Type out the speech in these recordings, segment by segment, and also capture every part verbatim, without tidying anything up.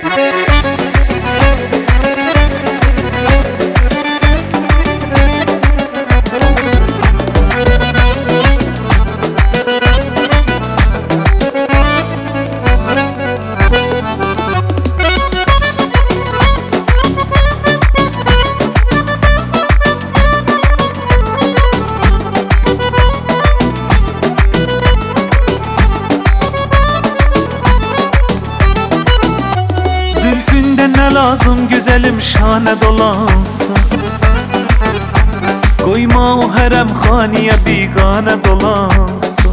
Ne lazım güzelim şane dolansa, koyma o harem haniye bigane dolansa.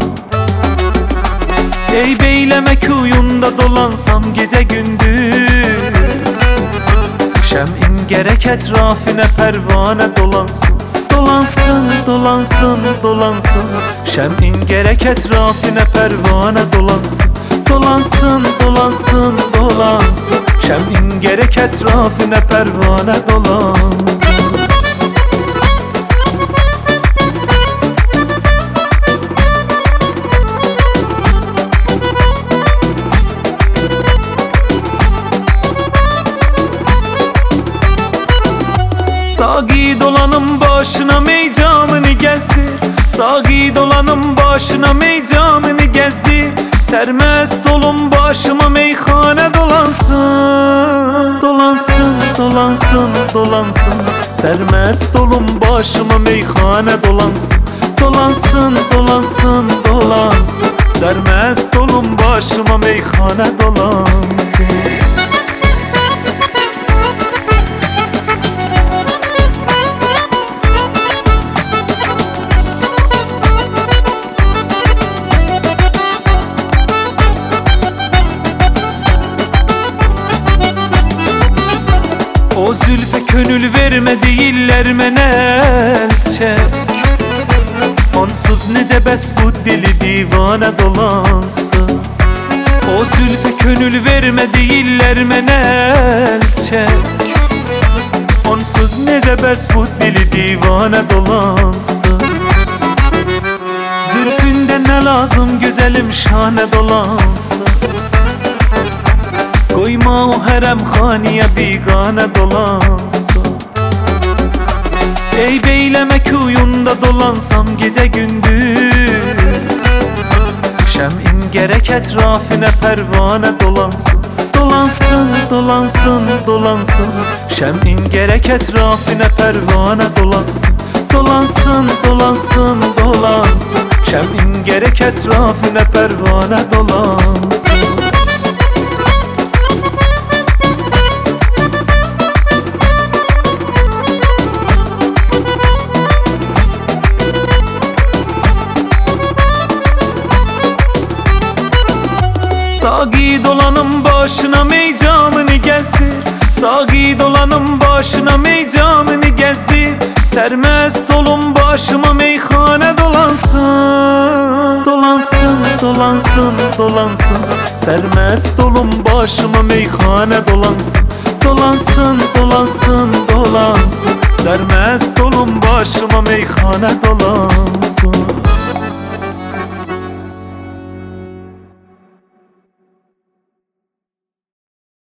Ey beyleme kuyunda dolansam gece gündüz, şem'in gerek etrafine pervane dolansın. Dolansın, dolansın, dolansın, şem'in gerek etrafine pervane dolansın. Dolansın, dolansın, dolansın, şem'in gerek etrafine pervane dolansın. Sağ dolanın başına meycanını gezdir, sağ dolanın başına meycanını gezdir. Sermest olun başıma meyhane dolansın. Dolansın, dolansın, dolansın, sermest olun başıma meyhane dolansın. Dolansın, dolansın, dolansın, sermest olun başıma meyhane dolansın. O zülfe könül verme değiller menel çek, onsuz nece bes bu dili divane dolansın. O zülfe könül verme değiller menel çek, onsuz nece bes bu dili divane dolansın. Zülfünde ne lazım güzelim şane dolansın, koyma o harem haniye bigane dolansın. Ey beyleme kuyunda dolansam gece gündüz, şem'in gerek etrafine pervane dolansın. Dolansın, dolansın, dolansın, şem'in gerek etrafine pervane dolansın. Dolansın, dolansın, dolansın, şem'in gerek etrafine pervane dolansın. Sağ dolanın başına meycanını gezdir, sağ dolanın başına meycanını gezdir. Sermest olun başıma meyhane dolansın. Dolansın, dolansın, dolansın, sermest olun başıma meyhane dolansın. Dolansın, dolansın, dolansın, sermest olun başıma meyhane dolansın.